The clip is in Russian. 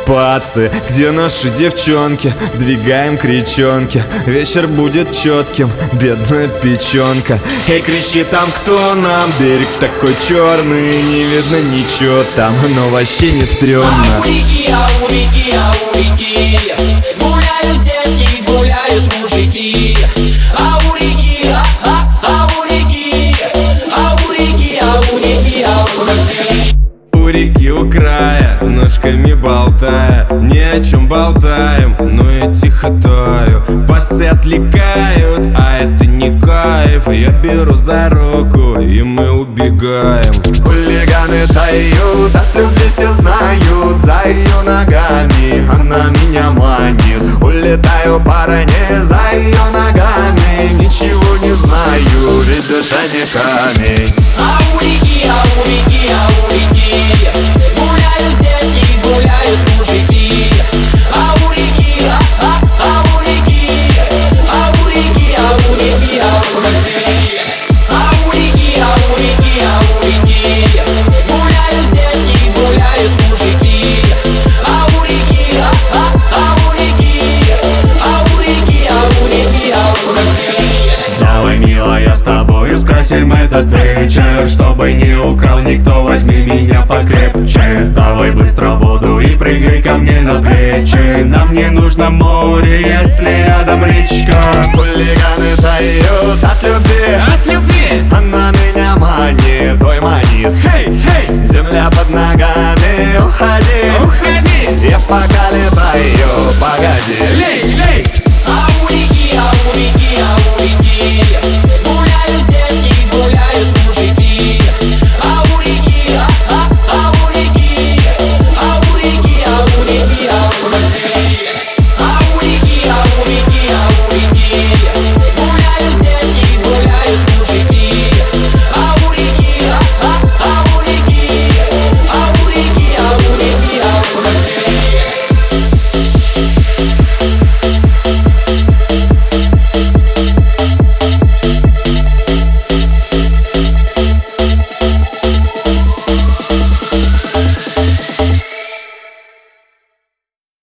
Пацы, где наши девчонки? Двигаем кричонки, вечер будет четким, бедная печенка. Эй, кричи там, кто нам? Берег такой черный, не видно ничего там, но вообще не стрёмно. Аурики, аурики, аурики, гуляют девки, гуляют мужики. Аурики, аурики, аурики, аурики, аурики. У реки у края, ножками болтая, ни о чем болтаем, но я тихо таю. Пацы отвлекают, а это не кайф. Я беру за руку, и мы убегаем. Хулиганы тают, от любви все знают. За ее ногами она меня манит. Улетаю по ране за ее ногами. Ничего не знаю, ведь душа не камень. Аурики, аурики, аурики, гуляют девки, гуляют мужики. Аурики, аурики, аурики, аурики, аурики. Аурики, аурики, аурики, гуляют девки, гуляют мужики. Аурики, аурики, аурики, аурики, аурики. Давай, милая, с тобой скрасим этот вечер, чтобы не украл никто, возьми меня покрепче. Давай быстро в воду и прыгай ко мне на плечи. Нам не нужно море, если рядом речка. Хулиганы тают от любви,